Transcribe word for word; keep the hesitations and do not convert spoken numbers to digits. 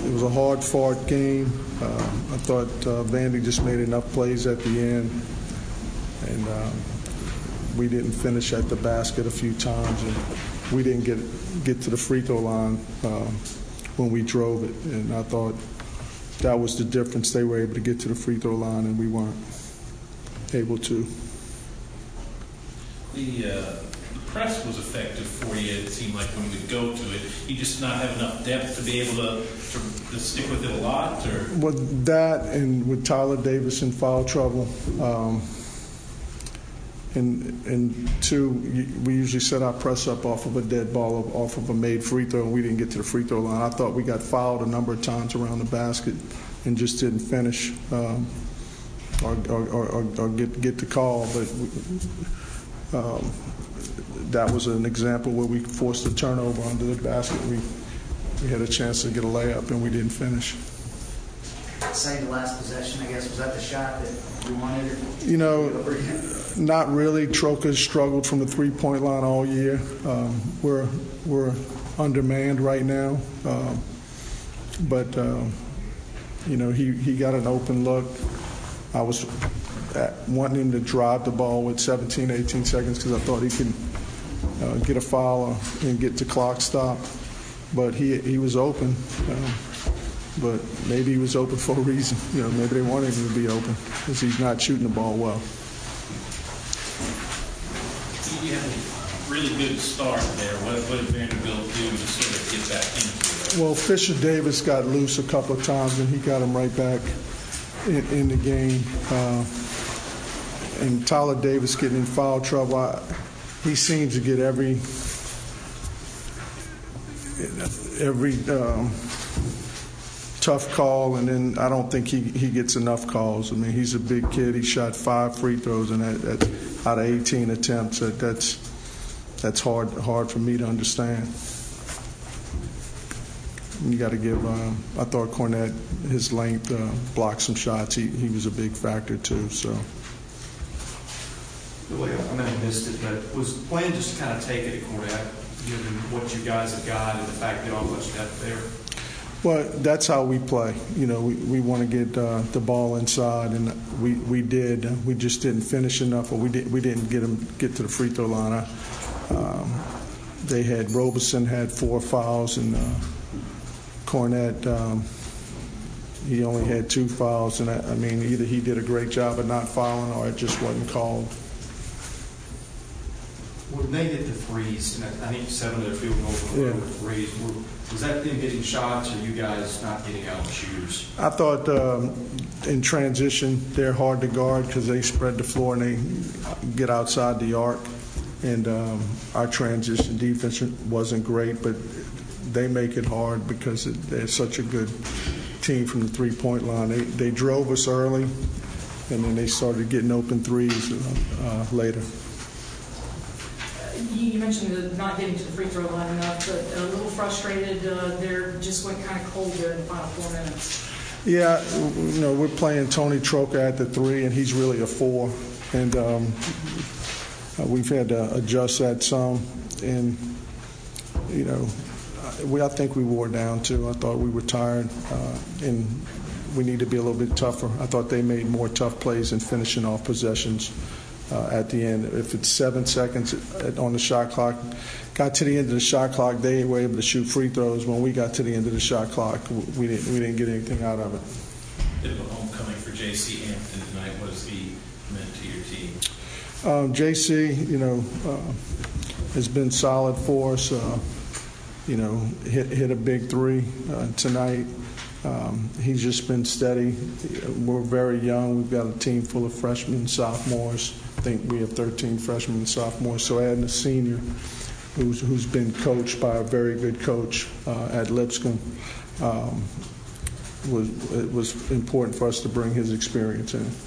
it was a hard-fought game. Uh, I thought uh, Vandy just made enough plays at the end, and um, we didn't finish at the basket a few times, and we didn't get get to the free throw line um, when we drove it. And I thought that was the difference. They were able to get to the free throw line, and we weren't able to. The, uh, the press was effective for you, it seemed like, when we would go to it. You just not have enough depth to be able to, to, to stick with it a lot? Or? With that, and with Tyler Davis in foul trouble, um, and, and two, we usually set our press up off of a dead ball, off of a made free throw, and we didn't get to the free throw line. I thought we got fouled a number of times around the basket and just didn't finish um, or, or, or, or get, get the call. But we, Um, that was an example where we forced a turnover under the basket. We we had a chance to get a layup and we didn't finish. Say the last possession, I guess, was that the shot that you wanted? You know, not really. Troca struggled from the three-point line all year. Um, we're we're undermanned right now, um, but um, you know he he got an open look. I was wanting him to drive the ball with seventeen, eighteen seconds because I thought he could uh, get a foul and get the clock stop. But he he was open. Uh, but maybe he was open for a reason. You know, maybe they wanted him to be open because he's not shooting the ball well. You had a really good start there. What, what did Vanderbilt do to sort of get back into it? Well, Fisher Davis got loose a couple of times and he got him right back in, in the game. Uh, and Tyler Davis getting in foul trouble. I, he seems to get every every um, tough call, and then I don't think he, he gets enough calls. I mean, he's a big kid. He shot five free throws, and that, that, out of eighteen attempts, that, that's that's hard hard for me to understand. You got to give. Um, I thought Cornette, his length, uh, blocked some shots. He he was a big factor too. So. Billy, I may have missed it, but was the plan just to kind of take it at Cornette, given what you guys have got and the fact that all much depth there? Well, that's how we play. You know, we, we want to get uh, the ball inside, and we, we did. We just didn't finish enough, or we did we didn't get them get to the free throw line. I, um, they had Robeson had four fouls, and uh, Cornette um, he only had two fouls, and I, I mean either he did a great job of not fouling, or it just wasn't called. When they hit the threes, and I think seven of their field goals were yeah. threes, were, was that them getting shots or you guys not getting out of shoes? I thought um, in transition they're hard to guard because they spread the floor and they get outside the arc. And um, our transition defense wasn't great, but they make it hard because they're such a good team from the three-point line. They, they drove us early, and then they started getting open threes uh, later. You mentioned the not getting to the free throw line enough, but a little frustrated. Uh, they just went kind of cold there in the final four minutes. Yeah, you know, we're playing Tony Troca at the three, and he's really a four. And um, we've had to adjust that some. And, you know, we I think we wore down, too. I thought we were tired, uh, and we need to be a little bit tougher. I thought they made more tough plays in finishing off possessions. Uh, at the end, if it's seven seconds at, on the shot clock, got to the end of the shot clock, they were able to shoot free throws. When we got to the end of the shot clock, we didn't we didn't get anything out of it. Bit of a homecoming for J C Hampton tonight. What has he meant to your team? Um, J C, you know, uh, has been solid for us. Uh, you know, hit hit a big three uh, tonight. Um, he's just been steady. We're very young. We've got a team full of freshmen and sophomores. I think we have thirteen freshmen and sophomores. So adding a senior who's, who's been coached by a very good coach uh, at Lipscomb um, was it was important for us to bring his experience in.